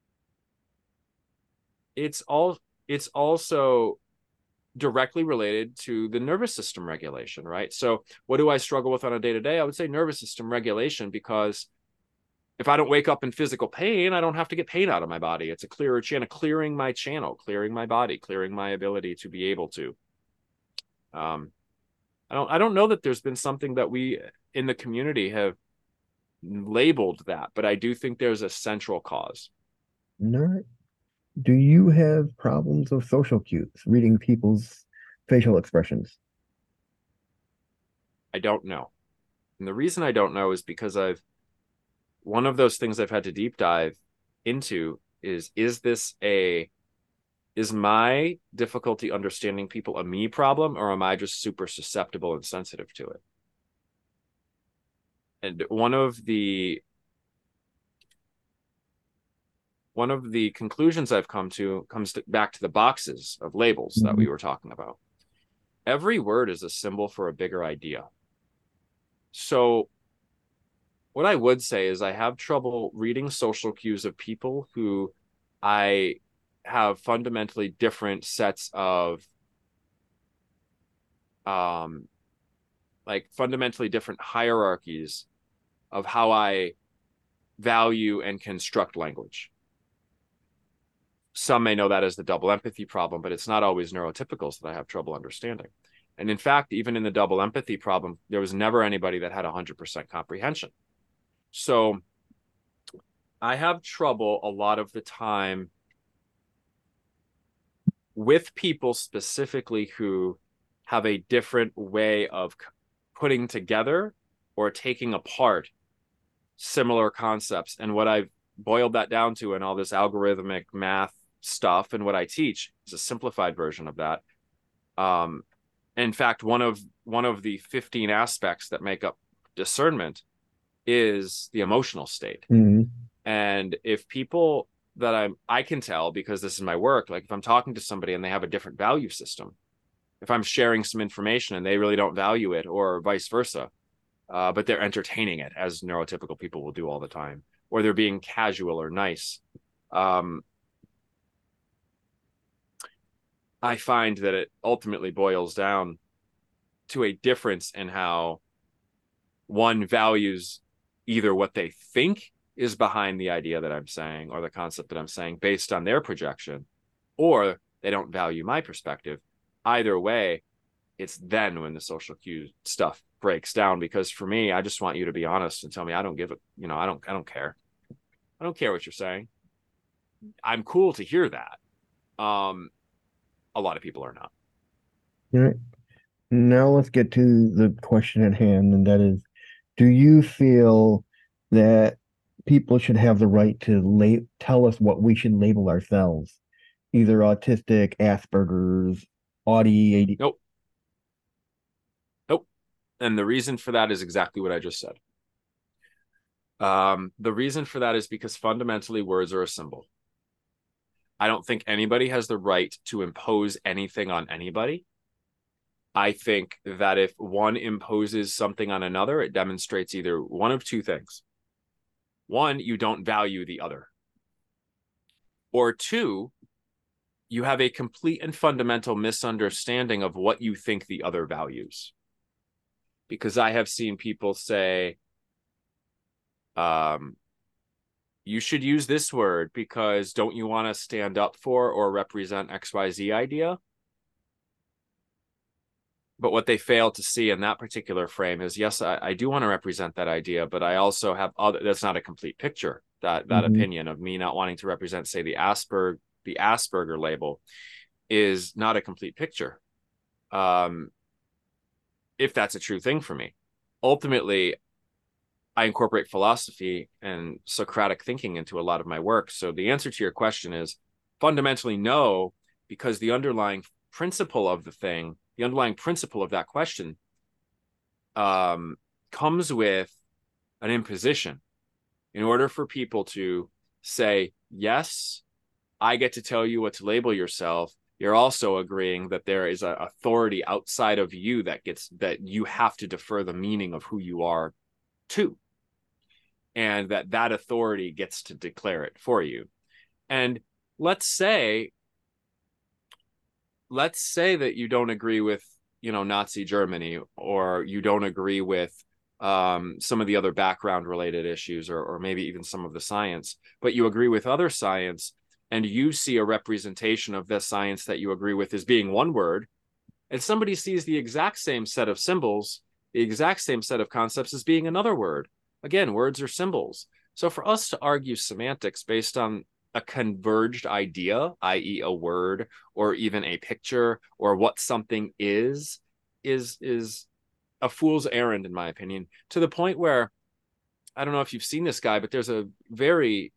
directly related to the nervous system regulation, right? So what do I struggle with on a day-to-day? I would say nervous system regulation, because if I don't wake up in physical pain, I don't have to get pain out of my body. It's a clearer channel, clearing my body, clearing my ability to be able to. I don't know that there's been something that we in the community have labeled that, but I do think there's a central cause. All right. Do you have problems with social cues, reading people's facial expressions? I don't know. And the reason I don't know is because one of those things I've had to deep dive into is my difficulty understanding people a me problem, or am I just super susceptible and sensitive to it? And one of the conclusions I've come to comes back to the boxes of labels that we were talking about. Every word is a symbol for a bigger idea. So what I would say is I have trouble reading social cues of people who I have fundamentally different sets of fundamentally different hierarchies of how I value and construct language. Some may know that as the double empathy problem, but it's not always neurotypicals that I have trouble understanding. And in fact, even in the double empathy problem, there was never anybody that had 100% comprehension. So I have trouble a lot of the time with people specifically who have a different way of putting together or taking apart similar concepts. And what I've boiled that down to in all this algorithmic math stuff and what I teach is a simplified version of that. In fact, one of the 15 aspects that make up discernment is the emotional state. Mm-hmm. And if people that I can tell, because this is my work, like if I'm talking to somebody and they have a different value system, if I'm sharing some information and they really don't value it, or vice versa, but they're entertaining it, as neurotypical people will do all the time, or they're being casual or nice, I find that it ultimately boils down to a difference in how one values either what they think is behind the idea that I'm saying or the concept that I'm saying based on their projection, or they don't value my perspective. Either way, it's then when the social cue stuff breaks down, because for me, I just want you to be honest and tell me I don't give it, I don't care. I don't care what you're saying. I'm cool to hear that. A lot of people are not. All right. Now let's get to the question at hand, and that is, do you feel that people should have the right to tell us what we should label ourselves? Either autistic, Asperger's, Audi, AD. Nope. And the reason for that is exactly what I just said. The reason for that is because fundamentally words are a symbol. I don't think anybody has the right to impose anything on anybody. I think that if one imposes something on another, it demonstrates either one of two things. One, you don't value the other. Or two, you have a complete and fundamental misunderstanding of what you think the other values. Because I have seen people say, you should use this word because don't you want to stand up for or represent XYZ idea? But what they fail to see in that particular frame is, yes, I do want to represent that idea, but I also have other, that's not a complete picture. That opinion of me not wanting to represent, say, the Asperger label is not a complete picture. If that's a true thing for me. Ultimately, I incorporate philosophy and Socratic thinking into a lot of my work. So the answer to your question is fundamentally no, because the underlying principle of the thing, the underlying principle of that question comes with an imposition. In order for people to say, yes, I get to tell you what to label yourself, you're also agreeing that there is an authority outside of you that you have to defer the meaning of who you are to. And that authority gets to declare it for you. And let's say that you don't agree with, Nazi Germany, or you don't agree with some of the other background related issues, or maybe even some of the science, but you agree with other science, and you see a representation of this science that you agree with as being one word, and somebody sees the exact same set of symbols, the exact same set of concepts as being another word. Again, words are symbols. So for us to argue semantics based on a converged idea, i.e. a word or even a picture or what something is a fool's errand, in my opinion, to the point where, I don't know if you've seen this guy, but there's a very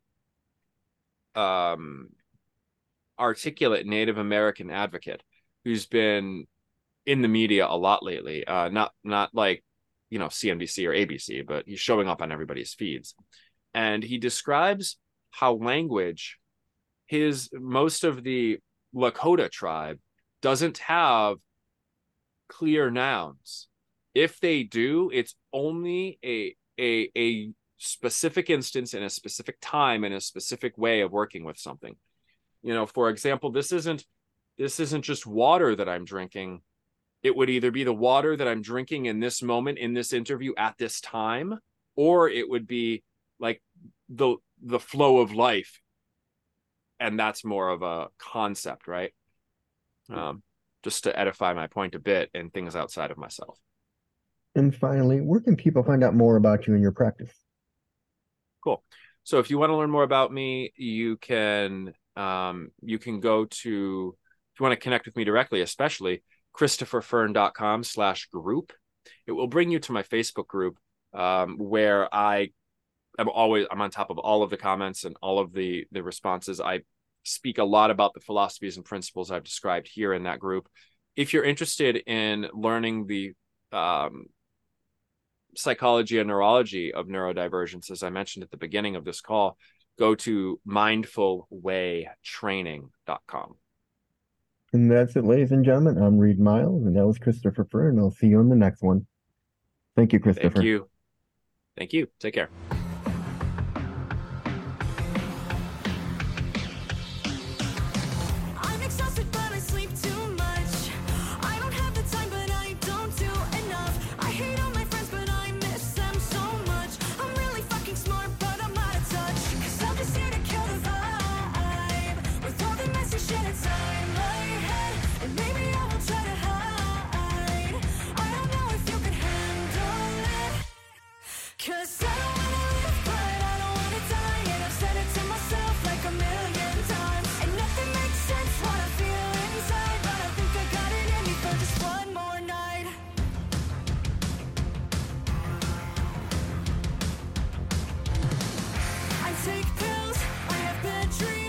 articulate Native American advocate who's been in the media a lot lately, not like, CNBC or ABC, but he's showing up on everybody's feeds. And he describes how language, most of the Lakota tribe doesn't have clear nouns. If they do, it's only a specific instance in a specific time in a specific way of working with something. For example, this isn't just water that I'm drinking. It would either be the water that I'm drinking in this moment, in this interview, at this time, or it would be like the flow of life. And that's more of a concept, right? Just to edify my point a bit and things outside of myself. And finally, where can people find out more about you and your practice? Cool. So if you want to learn more about me, you can go to, if you want to connect with me directly, especially ChristopherFern.com/group. It will bring you to my Facebook group, where I'm on top of all of the comments and all of the responses. I speak a lot about the philosophies and principles I've described here in that group. If you're interested in learning the psychology and neurology of neurodivergence, as I mentioned at the beginning of this call, go to mindfulwaytraining.com. And that's it, ladies and gentlemen. I'm Reed Miles, and that was Christopher Fern. I'll see you on the next one. Thank you, Christopher. Thank you. Take care. I'm exhausted, but I sleep too much. I don't have the time, but I don't do enough. I hate all my friends, but I miss them so much. I'm really fucking smart, but I'm out of touch. 'Cause I'm just here to kill the vibe with all the messy shit inside my head. And maybe I will try to hide. I don't know if you can handle it. 'Cause I don't wanna live, but I don't wanna die. And I've said it to myself like a million times. And nothing makes sense what I feel inside. But I think I got it in me for just one more night. I take pills, I have bad dreams.